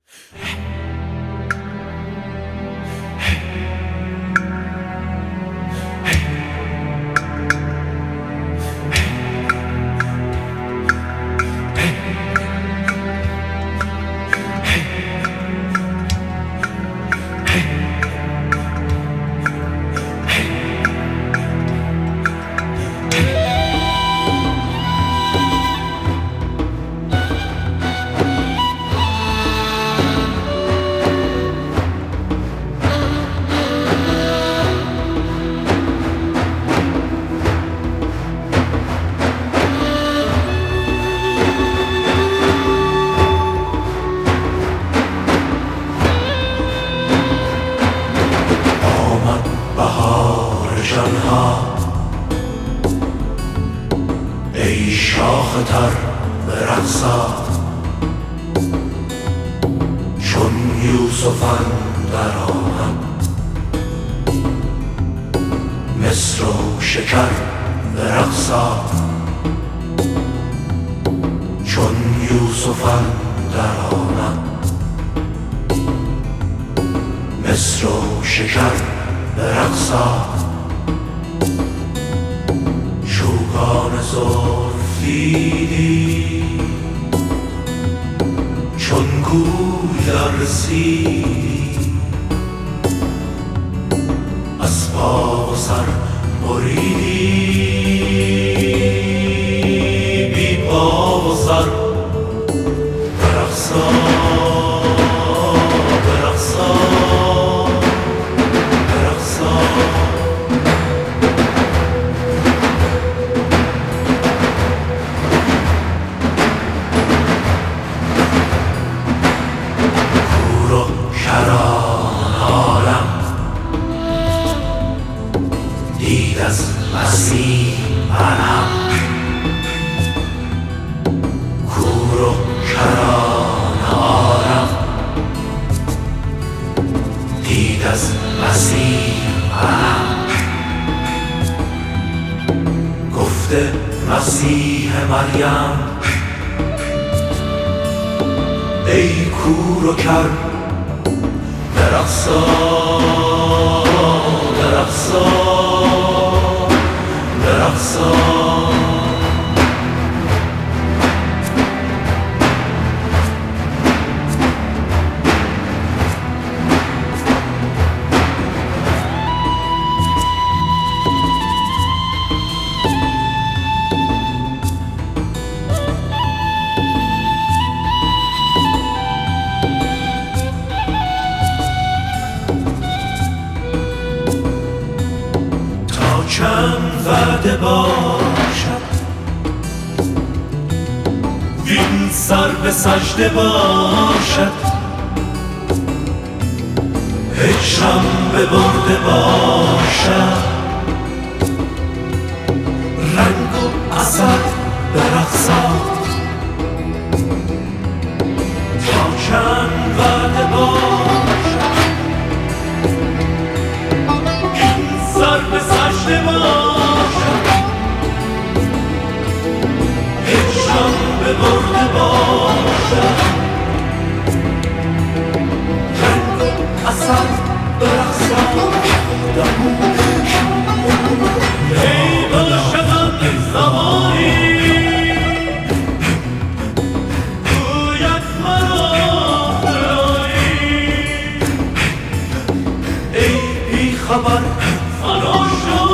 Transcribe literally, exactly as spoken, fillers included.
ای شاخ تر به رقصات، چون یوسف اندر آمد. مصر و شکر به رقصات، چون یوسف اندر آمد. مصر و شکر به رقصات، چوگان زلفیدی چون گوی رسیدی. از پا و سر بریدی بی پا و سر به رقصات، به رقصات، به رقصات. دید از مسیح منم، کور و کران عالم. دید از مسیح منم، گفته مسیح مریم ای کور و کر به رقصات، به رقصات، به رقصات. چند وعده باشد وین سر به سجده باشد. هجرم ببرده باشد رنگ و اثر به رقصات. تا چند وعده باشد این سر به سجده باشد. هجرم ببرده باشد رنگ و اثر به رقصات. ای باشدم زمانی گوید مرا خدایی، ای بی خبر فنا شد